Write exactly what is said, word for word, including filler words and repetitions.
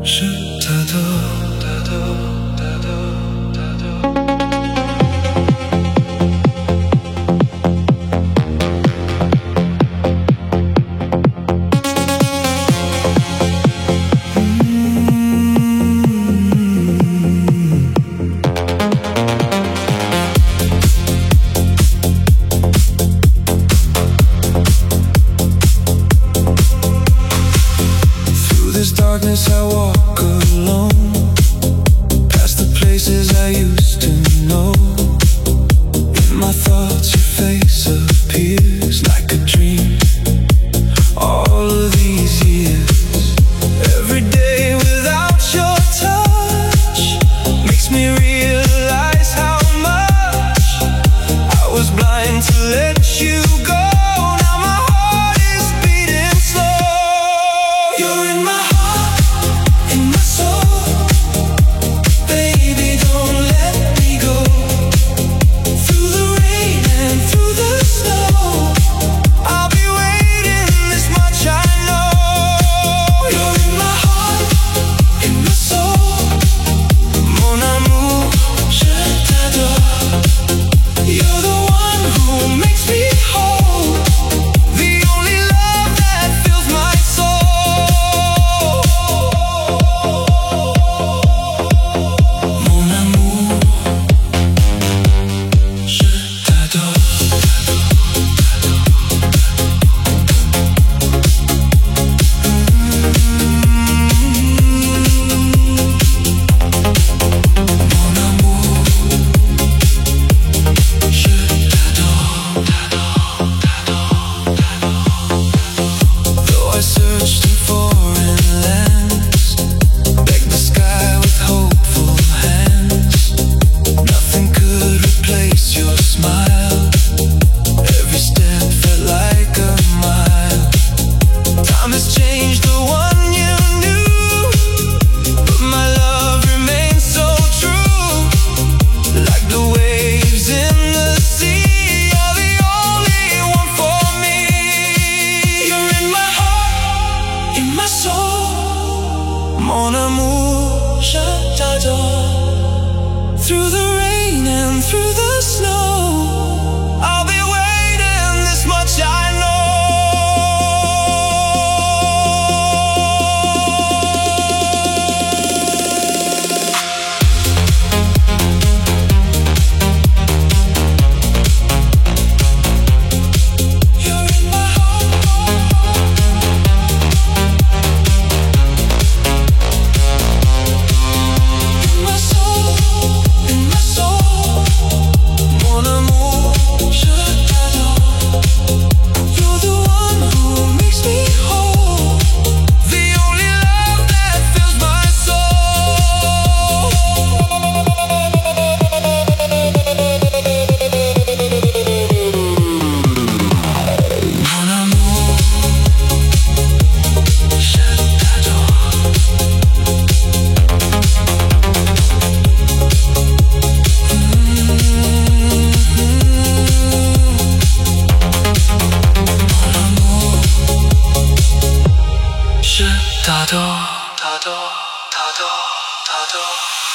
je t'adore, t'adore, t'adore, t'adore. Darkness, I walk alone, past the places I used to know. In my thoughts your face appears like a dream. All of these years, every day without your touch makes me realize how much I was blind to let you go. Now my heart is beating slow. You're in my heart, mon amour, je t'adore. Through the rain and through the snow, I'll be waiting, this much I know. T'adore, t'adore, t'adore, t'adore.